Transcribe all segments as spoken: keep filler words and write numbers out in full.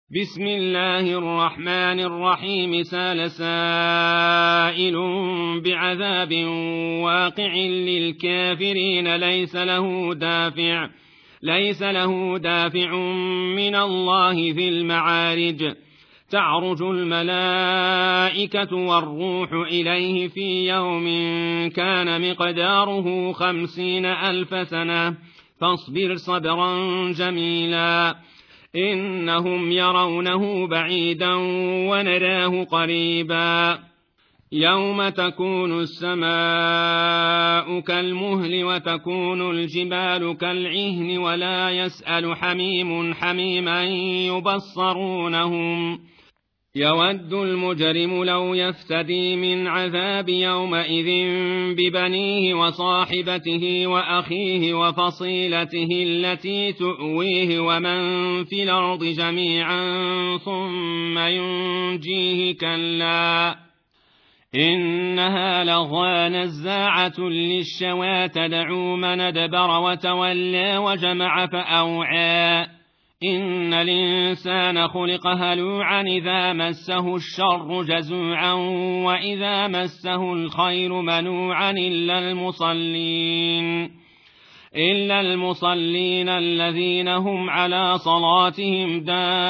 بسم الله الرحمن الرحيم سال سائل بعذاب واقع للكافرين ليس له دافع ليس له دافع من الله في المعارج تعرج الملائكة والروح إليه في يوم كان مقداره خمسين ألف سنة فاصبر صبرا جميلا إنهم يرونه بعيدا ونراه قريبا يوم تكون السماء كالمهل وتكون الجبال كالعهن ولا يسأل حميم حميما يبصرونهم يود المجرم لو يفتدي من عذاب يومئذ ببنيه وصاحبته وأخيه وفصيلته التي تؤويه ومن في الأرض جميعا ثم ينجيه كلا إنها لظى نزاعة للشوى تدعو من أدبر وتولى وجمع فأوعى إن الإنسان خلق هلوعا إذا مسه الشر جزوعا وإذا مسه الخير منوعا إلا المصلين إلا المصلين الذين هم على صلاتهم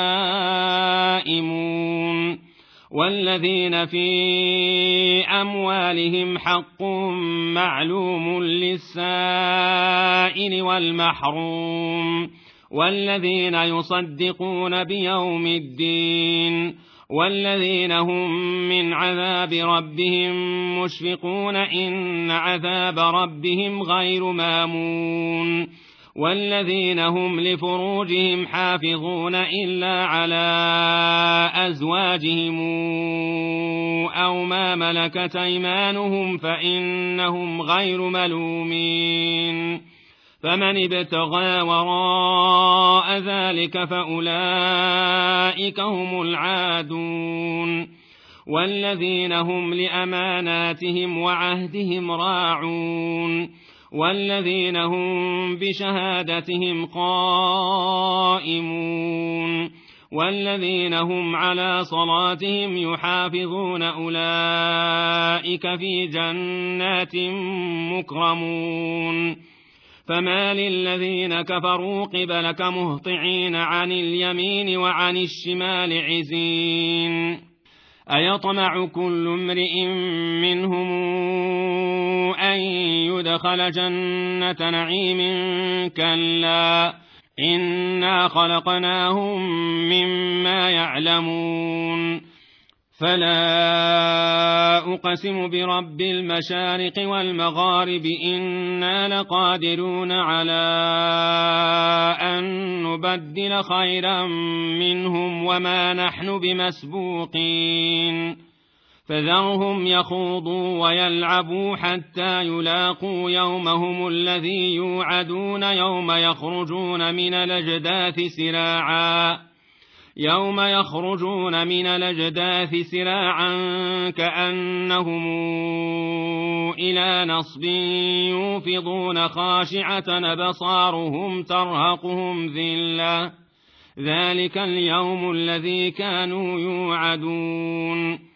دائمون والذين في أموالهم حق معلوم للسائل والمحروم والذين يصدقون بيوم الدين والذين هم من عذاب ربهم مشفقون إن عذاب ربهم غير مامون والذين هم لفروجهم حافظون إلا على أزواجهم أو ما ملكت أيمانهم فإنهم غير ملومين فمن ابتغى وراء ذلك فأولئك هم العادون والذين هم لأماناتهم وعهدهم راعون والذين هم بشهادتهم قائمون والذين هم على صلاتهم يحافظون أولئك في جنات مكرمون فما للذين كفروا قبلك مهطعين عن اليمين وعن الشمال عزين أيطمع كل امرئ منهم أن يدخل جنة نعيم كلا إنا خلقناهم مما يعلمون فلا أقسم برب المشارق والمغارب إنا لقادرون على أن نبدل خيرا منهم وما نحن بمسبوقين فذرهم يخوضوا ويلعبوا حتى يلاقوا يومهم الذي يوعدون يوم يخرجون من الأجداث سراعا يوم يخرجون من الأجداث سراعا كأنهم إلى نصب يوفضون خاشعة أبصارهم ترهقهم ذلة ذلك اليوم الذي كانوا يوعدون